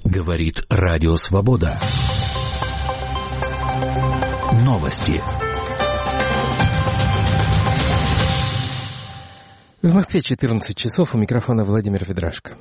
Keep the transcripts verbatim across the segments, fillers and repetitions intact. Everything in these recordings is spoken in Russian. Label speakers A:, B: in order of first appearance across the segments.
A: Говорит Радио Свобода. Новости.
B: В Москве четырнадцать часов, у микрофона Владимир Ведрашко.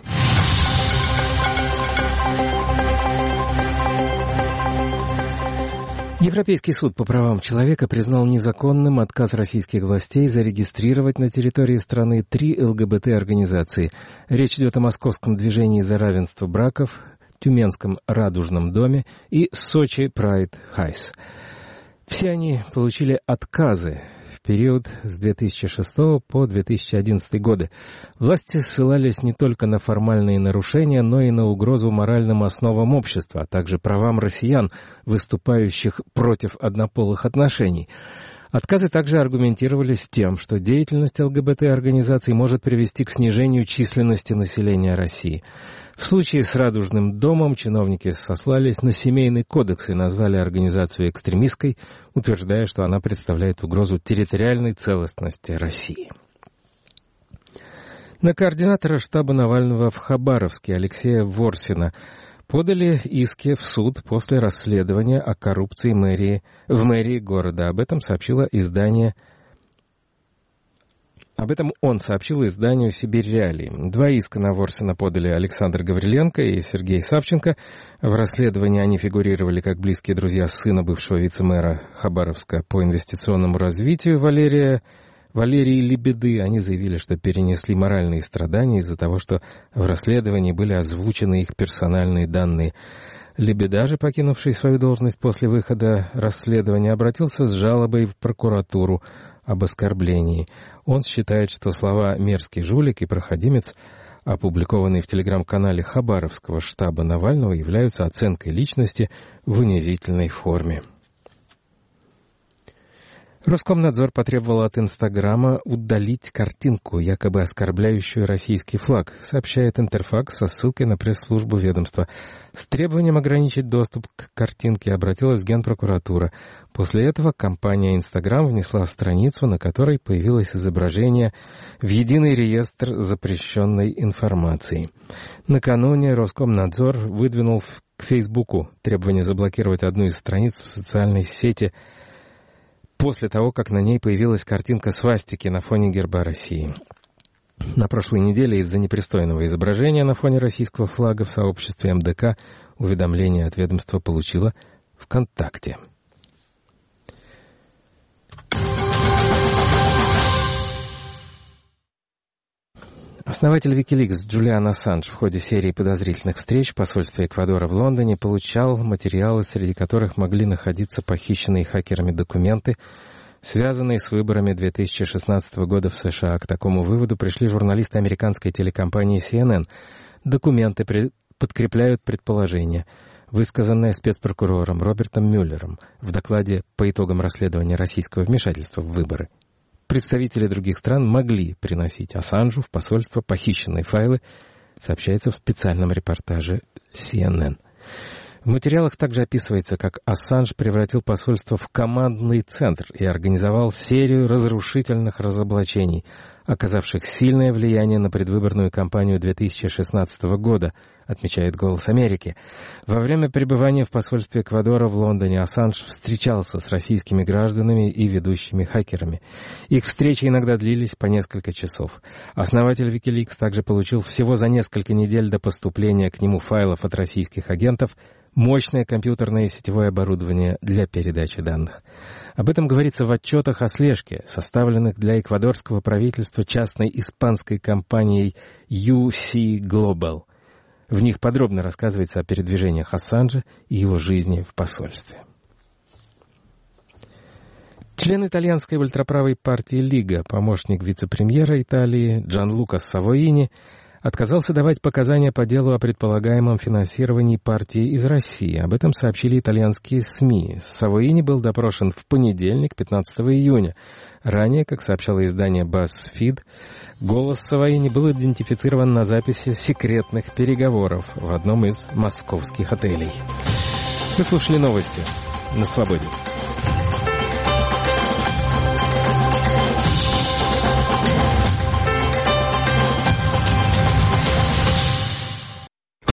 B: Европейский суд по правам человека признал незаконным отказ российских властей зарегистрировать на территории страны три ЛГБТ-организации. Речь идет о Московском движении за равенство браков, Тюменском Радужном доме и Сочи Прайд Хайс. Все они получили отказы в период с две тысячи шестого по две тысячи одиннадцатый годы. Власти ссылались не только на формальные нарушения, но и на угрозу моральным основам общества, а также правам россиян, выступающих против однополых отношений. Отказы также аргументировались тем, что деятельность ЛГБТ-организаций может привести к снижению численности населения России. В случае с Радужным домом чиновники сослались на семейный кодекс и назвали организацию экстремистской, утверждая, что она представляет угрозу территориальной целостности России. На координатора штаба Навального в Хабаровске Алексея Ворсина подали иски в суд после расследования о коррупции мэрии, в мэрии города. Об этом сообщило издание Об этом он сообщил изданию «Сибирь Реалии». Два иска на Ворсина подали Александр Гавриленко и Сергей Савченко. В расследовании они фигурировали как близкие друзья сына бывшего вице-мэра Хабаровска по инвестиционному развитию Валерия, Валерии Лебеды. Они заявили, что перенесли моральные страдания из-за того, что в расследовании были озвучены их персональные данные. Лебеда же, покинувший свою должность после выхода расследования, обратился с жалобой в прокуратуру об оскорблении. Он считает, что слова «мерзкий жулик» и «проходимец», опубликованные в телеграм-канале Хабаровского штаба Навального, являются оценкой личности в унизительной форме. Роскомнадзор потребовал от Инстаграма удалить картинку, якобы оскорбляющую российский флаг, сообщает Интерфакс со ссылкой на пресс-службу ведомства. С требованием ограничить доступ к картинке обратилась Генпрокуратура. После этого компания Инстаграм внесла страницу, на которой появилось изображение в единый реестр запрещенной информации. Накануне Роскомнадзор выдвинул к Фейсбуку требование заблокировать одну из страниц в социальной сети после того, как на ней появилась картинка свастики на фоне герба России. На прошлой неделе из-за непристойного изображения на фоне российского флага в сообществе эм дэ ка уведомление от ведомства получила ВКонтакте. Основатель Wikileaks Джулиан Ассанж в ходе серии подозрительных встреч в посольстве Эквадора в Лондоне получал материалы, среди которых могли находиться похищенные хакерами документы, связанные с выборами две тысячи шестнадцатого года в США. К такому выводу пришли журналисты американской телекомпании си эн эн. Документы пред... подкрепляют предположение, высказанное спецпрокурором Робертом Мюллером в докладе по итогам расследования российского вмешательства в выборы. Представители других стран могли приносить Ассанжу в посольство похищенные файлы, сообщается в специальном репортаже си эн эн. В материалах также описывается, как Ассанж превратил посольство в командный центр и организовал серию разрушительных разоблачений, оказавших сильное влияние на предвыборную кампанию две тысячи шестнадцатого года, отмечает «Голос Америки». Во время пребывания в посольстве Эквадора в Лондоне Ассанж встречался с российскими гражданами и ведущими хакерами. Их встречи иногда длились по несколько часов. Основатель Wikileaks также получил всего за несколько недель до поступления к нему файлов от российских агентов мощное компьютерное и сетевое оборудование для передачи данных. Об этом говорится в отчетах о слежке, составленных для эквадорского правительства частной испанской компанией ю си Global. В них подробно рассказывается о передвижениях Ассанжа и его жизни в посольстве. Член итальянской ультраправой партии «Лига», помощник вице-премьера Италии Джанлука Савоини, отказался давать показания по делу о предполагаемом финансировании партии из России. Об этом сообщили итальянские СМИ. Савоини был допрошен в понедельник, пятнадцатого июня. Ранее, как сообщало издание BuzzFeed, голос Савоини был идентифицирован на записи секретных переговоров в одном из московских отелей. Вы слушали новости на Свободе.